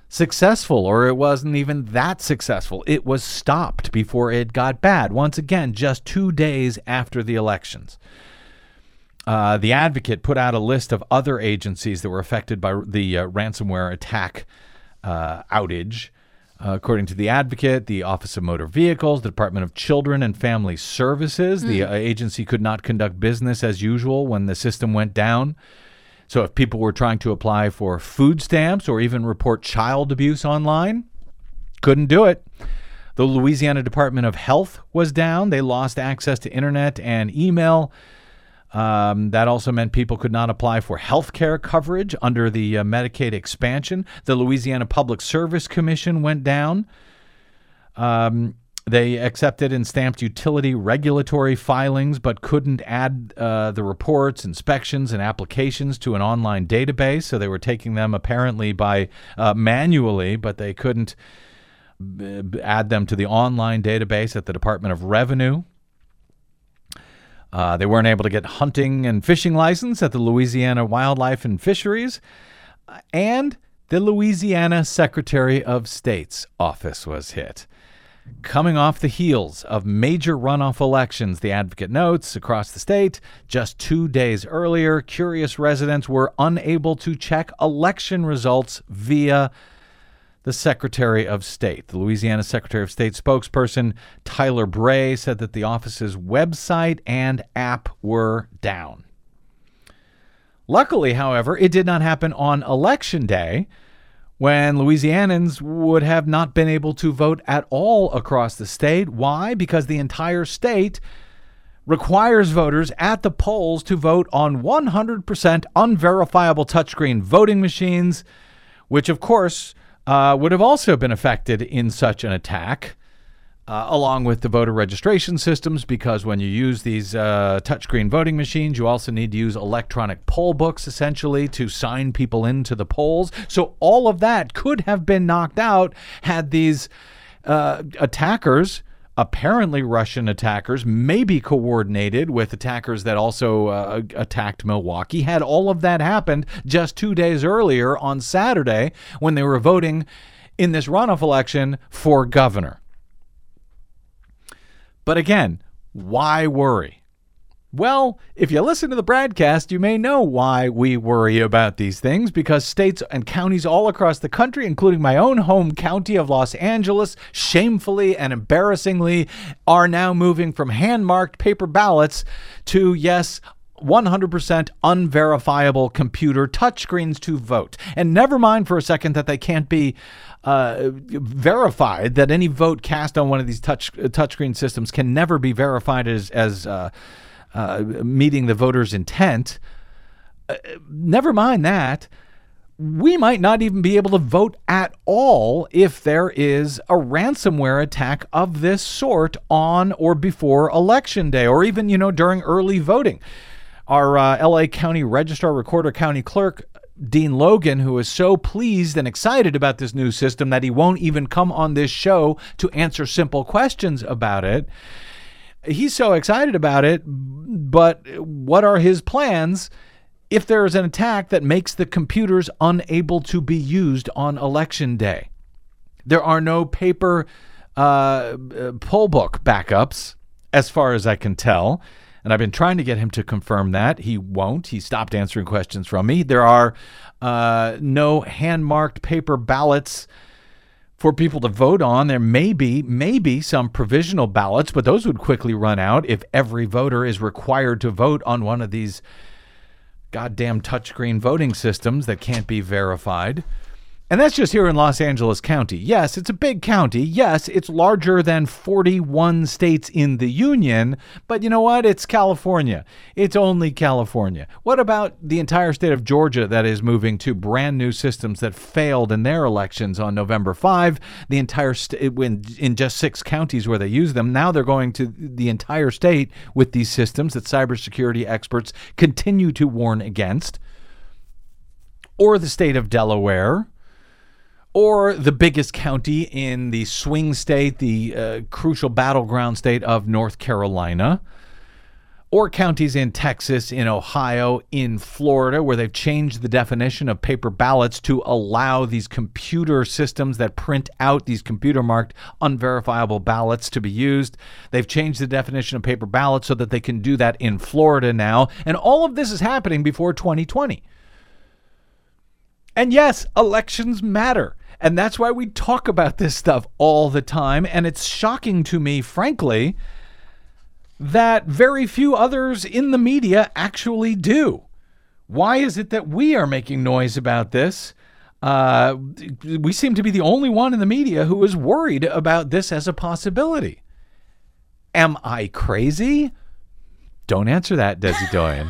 successful, or it wasn't even that successful. It was stopped before it got bad. Once again, just two days after the elections. Uh, the Advocate put out a list of other agencies that were affected by the uh, ransomware attack uh, outage. Uh, according to the Advocate, the Office of Motor Vehicles, the Department of Children and Family Services, mm. the uh, agency could not conduct business as usual when the system went down. So if people were trying to apply for food stamps or even report child abuse online, couldn't do it. The Louisiana Department of Health was down. They lost access to internet and email. Um, that also meant people could not apply for health care coverage under the uh, Medicaid expansion. The Louisiana Public Service Commission went down. Um, they accepted and stamped utility regulatory filings, but couldn't add uh, the reports, inspections, and applications to an online database. So they were taking them apparently by uh, manually, but they couldn't b- add them to the online database at the Department of Revenue. Uh, they weren't able to get hunting and fishing license at the Louisiana Wildlife and Fisheries. And the Louisiana Secretary of State's office was hit. Coming off the heels of major runoff elections, the Advocate notes, across the state, just two days earlier, curious residents were unable to check election results via the Secretary of State. The Louisiana Secretary of State spokesperson Tyler Bray said that the office's website and app were down. Luckily, however, it did not happen on Election Day, when Louisianans would have not been able to vote at all across the state. Why? Because the entire state requires voters at the polls to vote on one hundred percent unverifiable touchscreen voting machines, which, of course, Uh, would have also been affected in such an attack, uh, along with the voter registration systems, because when you use these uh, touchscreen voting machines, you also need to use electronic poll books, essentially, to sign people into the polls. So all of that could have been knocked out had these uh, attackers, apparently Russian attackers, maybe coordinated with attackers that also uh, attacked Milwaukee, had all of that happened just two days earlier on Saturday when they were voting in this runoff election for governor. But again, why worry? Well, if you listen to the broadcast, you may know why we worry about these things, because states and counties all across the country, including my own home county of Los Angeles, shamefully and embarrassingly are now moving from hand-marked paper ballots to, yes, one hundred percent unverifiable computer touchscreens to vote. And never mind for a second that they can't be uh, verified, that any vote cast on one of these touch touchscreen systems can never be verified as as uh, uh, meeting the voter's intent. Uh, never mind that. We might not even be able to vote at all if there is a ransomware attack of this sort on or before Election Day, or even, you know, during early voting. Our uh, L A County Registrar, Recorder, County Clerk, Dean Logan, who is so pleased and excited about this new system that he won't even come on this show to answer simple questions about it. He's so excited about it, but what are his plans if there is an attack that makes the computers unable to be used on Election Day? There are no paper uh, poll book backups, as far as I can tell. And I've been trying to get him to confirm that. He won't. He stopped answering questions from me. There are uh, no hand-marked paper ballots for people to vote on. There may be, maybe some provisional ballots, but those would quickly run out if every voter is required to vote on one of these goddamn touchscreen voting systems that can't be verified. And that's just here in Los Angeles County. Yes, it's a big county. Yes, it's larger than forty-one states in the union. But you know what? It's California. It's only California. What about the entire state of Georgia that is moving to brand new systems that failed in their elections on November fifth? The entire state, in just six counties where they use them. Now they're going to the entire state with these systems that cybersecurity experts continue to warn against. Or the state of Delaware. Or the biggest county in the swing state, the uh, crucial battleground state of North Carolina. or counties in Texas, in Ohio, in Florida, where they've changed the definition of paper ballots to allow these computer systems that print out these computer-marked unverifiable ballots to be used. They've changed the definition of paper ballots so that they can do that in Florida now. And all of this is happening before twenty twenty. And yes, elections matter. And that's why we talk about this stuff all the time. And it's shocking to me, frankly, that very few others in the media actually do. Why is it that we are making noise about this? Uh, we seem to be the only one in the media who is worried about this as a possibility. Am I crazy? Don't answer that, Desi Doyen.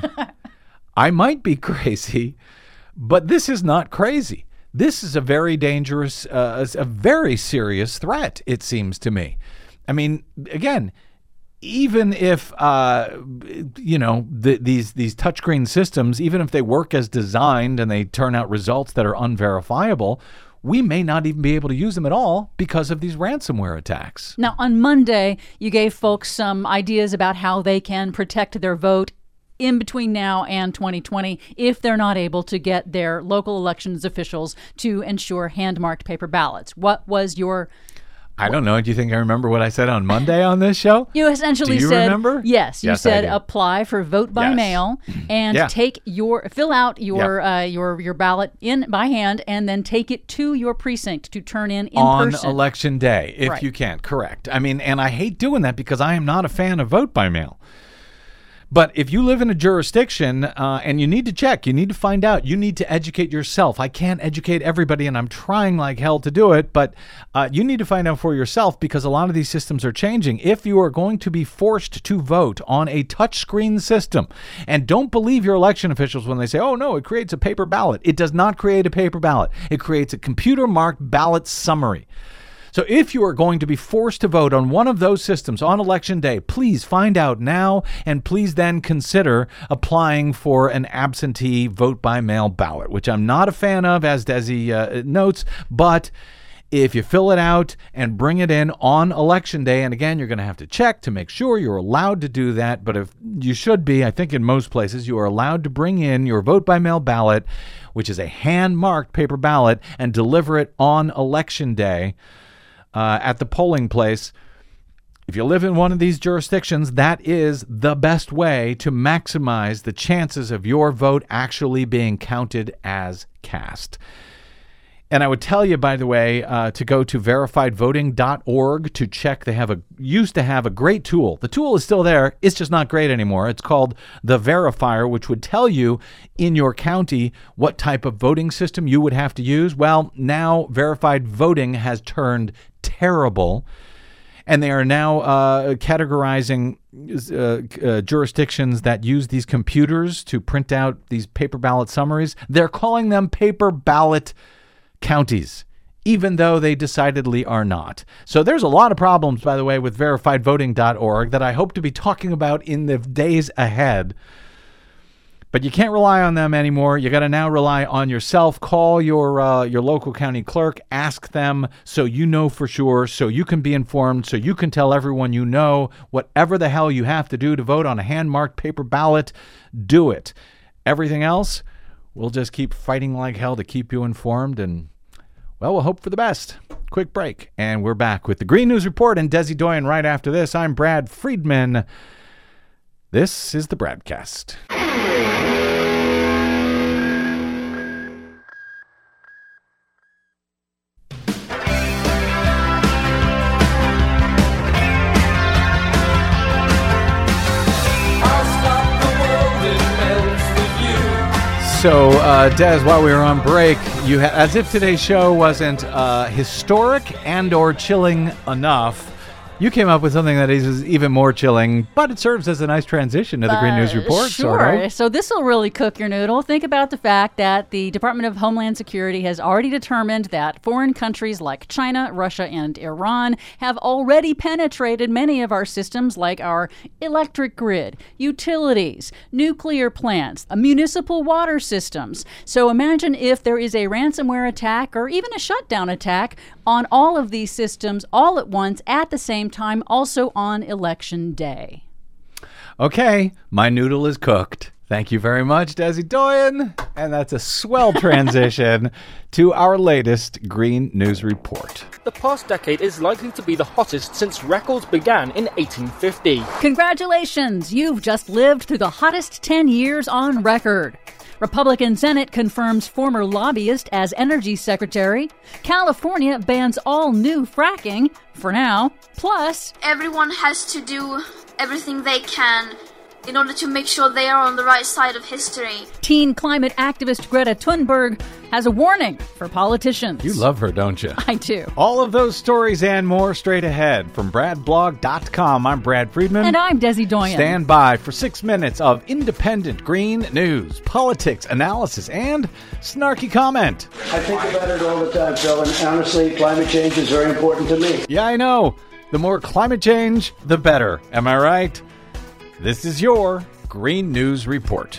I might be crazy, but this is not crazy. This is a very dangerous, uh, a very serious threat, it seems to me. I mean, again, even if, uh, you know, the, these these touchscreen systems, even if they work as designed and they turn out results that are unverifiable, we may not even be able to use them at all because of these ransomware attacks. Now, on Monday, you gave folks some ideas about how they can protect their vote in between now and twenty twenty if they're not able to get their local elections officials to ensure hand-marked paper ballots. What was your... I don't know. Do you think I remember what I said on Monday on this show? You essentially do you said, remember? Yes, you yes, said apply for vote by yes. mail and yeah. take your fill out your yep. uh, your your ballot in by hand and then take it to your precinct to turn in in on person. Election day, if right. you can. Correct. I mean, and I hate doing that because I am not a fan of vote by mail. But if you live in a jurisdiction uh, and you need to check, you need to find out, you need to educate yourself. I can't educate everybody, and I'm trying like hell to do it, but uh, you need to find out for yourself because a lot of these systems are changing. If you are going to be forced to vote on a touchscreen system, and don't believe your election officials when they say, oh, no, it creates a paper ballot. It does not create a paper ballot. It creates a computer-marked ballot summary. So if you are going to be forced to vote on one of those systems on Election Day, please find out now and please then consider applying for an absentee vote-by-mail ballot, which I'm not a fan of, as Desi uh, notes, but if you fill it out and bring it in on Election Day, and again, you're going to have to check to make sure you're allowed to do that, but if you should be, I think in most places, you are allowed to bring in your vote-by-mail ballot, which is a hand-marked paper ballot, and deliver it on Election Day. Uh, at the polling place. If you live in one of these jurisdictions, that is the best way to maximize the chances of your vote actually being counted as cast. And I would tell you, by the way, uh, to go to verified voting dot org to check. They have a used to have a great tool. The tool is still there. It's just not great anymore. It's called the Verifier, which would tell you in your county what type of voting system you would have to use. Well, now Verified Voting has turned terrible, and they are now uh, categorizing uh, uh, jurisdictions that use these computers to print out these paper ballot summaries. They're calling them paper ballot counties, even though they decidedly are not. So there's a lot of problems, by the way, with verified voting dot org that I hope to be talking about in the days ahead. But you can't rely on them anymore. You got to now rely on yourself. Call your uh, your local county clerk. Ask them so you know for sure, so you can be informed, so you can tell everyone you know whatever the hell you have to do to vote on a hand-marked paper ballot, do it. Everything else, we'll just keep fighting like hell to keep you informed, and, well, we'll hope for the best. Quick break, and we're back with the Green News Report and Desi Doyen right after this. I'm Brad Friedman. This is the Bradcast. So, uh, Des, while we were on break, you ha- as if today's show wasn't uh, historic and or chilling enough, you came up with something that is even more chilling, but it serves as a nice transition to the uh, Green News Report, sure. sort of. So this will really cook your noodle. Think about the fact that the Department of Homeland Security has already determined that foreign countries like China, Russia, and Iran have already penetrated many of our systems, like our electric grid, utilities, nuclear plants, municipal water systems. So imagine if there is a ransomware attack or even a shutdown attack on all of these systems all at once at the same time, also on Election Day. Okay, my noodle is cooked. Thank you very much, Desi Doyen. And that's a swell transition to our latest Green News Report. The past decade is likely to be the hottest since records began in eighteen fifty. Congratulations! You've just lived through the hottest ten years on record. Republican Senate confirms former lobbyist as energy secretary. California bans all new fracking, for now. Plus, everyone has to do everything they can in order to make sure they are on the right side of history. Teen climate activist Greta Thunberg has a warning for politicians. You love her, don't you? I do. All of those stories and more straight ahead from brad blog dot com. I'm Brad Friedman. And I'm Desi Doyen. Stand by for six minutes of independent green news, politics, analysis, and snarky comment. I think about it all the time, Phil, and honestly, climate change is very important to me. Yeah, I know. The more climate change, the better. Am I right? This is your Green News Report.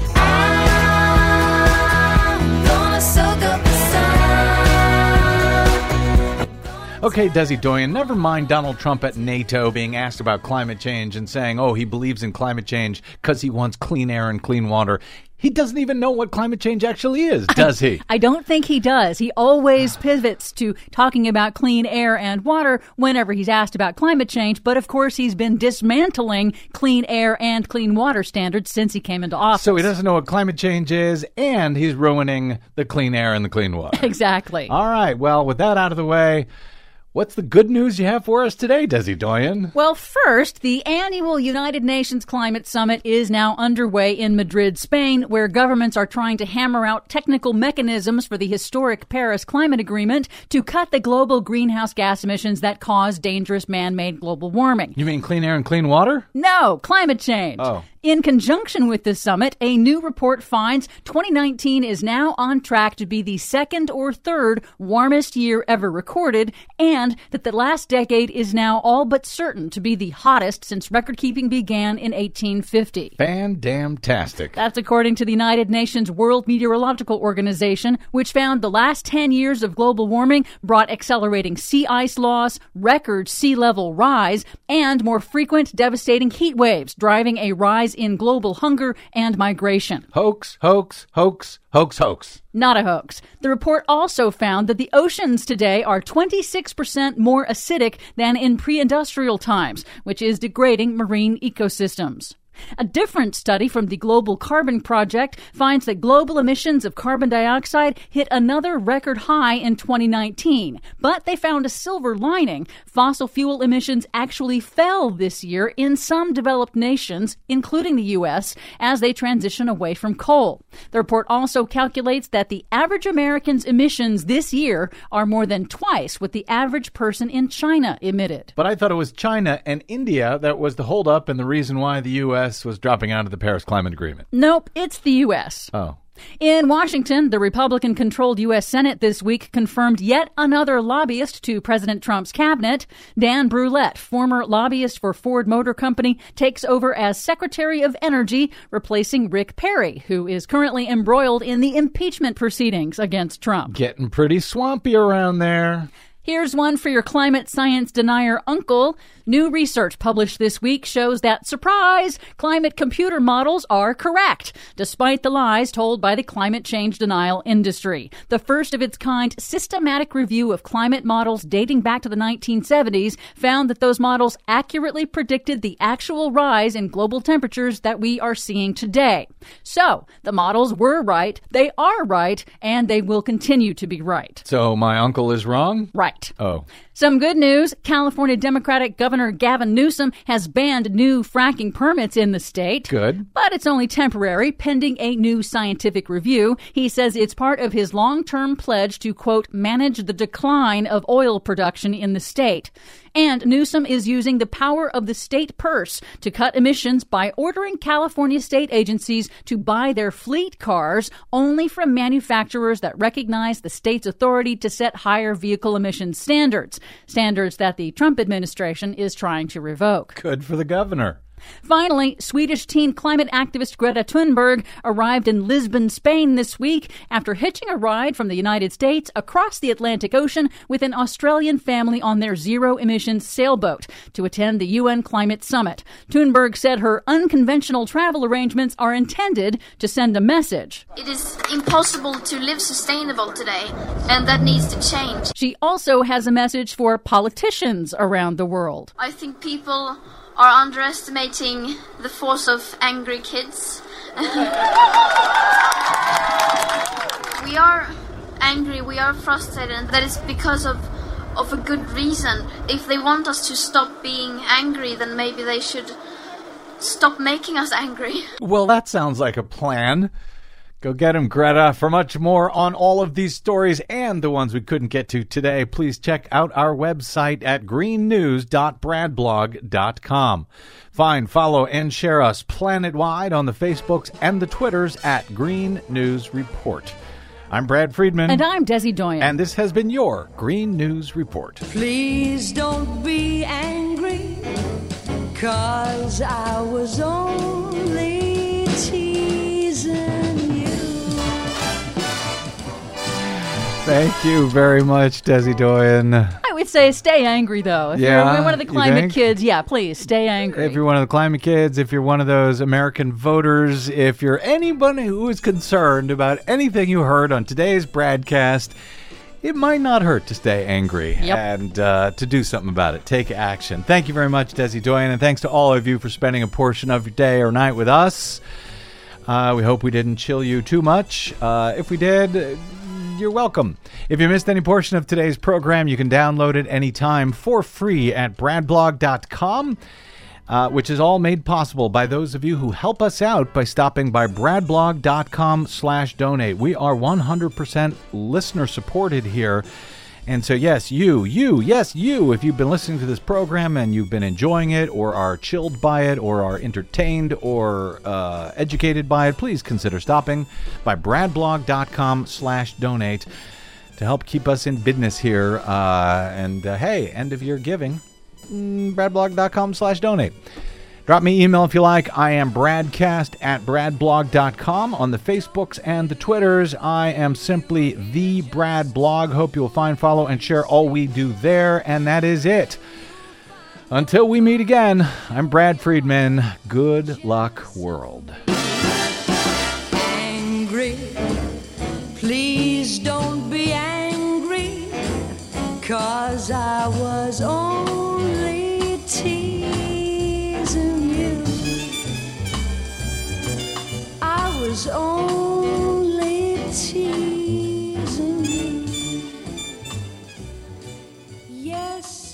Okay, Desi Doyen, never mind Donald Trump at NATO being asked about climate change and saying, oh, he believes in climate change because he wants clean air and clean water. He doesn't even know what climate change actually is, does he? I, I don't think he does. He always pivots to talking about clean air and water whenever he's asked about climate change. But, of course, he's been dismantling clean air and clean water standards since he came into office. So he doesn't know what climate change is, and he's ruining the clean air and the clean water. Exactly. All right. Well, with that out of the way, what's the good news you have for us today, Desi Doyen? Well, first, the annual United Nations Climate Summit is now underway in Madrid, Spain, where governments are trying to hammer out technical mechanisms for the historic Paris Climate Agreement to cut the global greenhouse gas emissions that cause dangerous man-made global warming. You mean clean air and clean water? No, climate change. Oh. In conjunction with the summit, a new report finds twenty nineteen is now on track to be the second or third warmest year ever recorded, and that the last decade is now all but certain to be the hottest since record-keeping began in eighteen fifty. Fan-damn-tastic. That's according to the United Nations World Meteorological Organization, which found the last ten years of global warming brought accelerating sea ice loss, record sea level rise, and more frequent devastating heat waves, driving a rise in global hunger and migration. Hoax, hoax, hoax, hoax, hoax. Not a hoax. The report also found that the oceans today are twenty-six percent more acidic than in pre-industrial times, which is degrading marine ecosystems. A different study from the Global Carbon Project finds that global emissions of carbon dioxide hit another record high in twenty nineteen. But they found a silver lining. Fossil fuel emissions actually fell this year in some developed nations, including the U S, as they transition away from coal. The report also calculates that the average American's emissions this year are more than twice what the average person in China emitted. But I thought it was China and India that was the holdup and the reason why the U S was dropping out of the Paris Climate Agreement. Nope, it's the U S. Oh. In Washington, the Republican-controlled U S Senate this week confirmed yet another lobbyist to President Trump's cabinet. Dan Brulette, former lobbyist for Ford Motor Company, takes over as Secretary of Energy, replacing Rick Perry, who is currently embroiled in the impeachment proceedings against Trump. Getting pretty swampy around there. Here's one for your climate science denier uncle. New research published this week shows that, surprise, climate computer models are correct, despite the lies told by the climate change denial industry. The first of its kind systematic review of climate models dating back to the nineteen seventies found that those models accurately predicted the actual rise in global temperatures that we are seeing today. So, the models were right, they are right, and they will continue to be right. So my uncle is wrong? Right. Oh. Some good news. California Democratic Governor Gavin Newsom has banned new fracking permits in the state. Good. But it's only temporary, pending a new scientific review. He says it's part of his long-term pledge to, quote, manage the decline of oil production in the state. And Newsom is using the power of the state purse to cut emissions by ordering California state agencies to buy their fleet cars only from manufacturers that recognize the state's authority to set higher vehicle emission standards, standards that the Trump administration is trying to revoke. Good for the governor. Finally, Swedish teen climate activist Greta Thunberg arrived in Lisbon, Spain this week after hitching a ride from the United States across the Atlantic Ocean with an Australian family on their zero-emissions sailboat to attend the U N Climate Summit. Thunberg said her unconventional travel arrangements are intended to send a message. It is impossible to live sustainable today, and that needs to change. She also has a message for politicians around the world. I think people are underestimating the force of angry kids. We are angry, we are frustrated, and that is because of, of a good reason. If they want us to stop being angry, then maybe they should stop making us angry. Well, that sounds like a plan. Go get him, Greta. For much more on all of these stories and the ones we couldn't get to today, please check out our website at green news dot brad blog dot com. Find, follow, and share us planet-wide on the Facebooks and the Twitters at Green News Report. I'm Brad Friedman. And I'm Desi Doyen. And this has been your Green News Report. Please don't be angry, 'cause I was only teasing you. Thank you very much, Desi Doyen. I would say stay angry, though. If Yeah, you're one of the you climate think? kids, yeah, please stay angry. If you're one of the climate kids, if you're one of those American voters, if you're anybody who is concerned about anything you heard on today's broadcast, it might not hurt to stay angry Yep. and uh, to do something about it. Take action. Thank you very much, Desi Doyen, and thanks to all of you for spending a portion of your day or night with us. Uh, we hope we didn't chill you too much. Uh, if we did, you're welcome. If you missed any portion of today's program, you can download it anytime for free at brad blog dot com, uh, which is all made possible by those of you who help us out by stopping by brad blog dot com slash donate. We are one hundred percent listener supported here. And so, yes, you, you, yes, you, if you've been listening to this program and you've been enjoying it or are chilled by it or are entertained or uh, educated by it, please consider stopping by brad blog dot com slash donate to help keep us in business here. Uh, and uh, hey, end of year giving, mm, brad blog dot com slash donate. Drop me email if you like. I am bradcast at brad blog dot com. On the Facebooks and the Twitters, I am simply the Brad Blog. Hope you'll find, follow, and share all we do there. And that is it. Until we meet again, I'm Brad Friedman. Good luck, world. Angry, please don't be angry, 'cause I was only teasing you. I was only teasing you. Yes.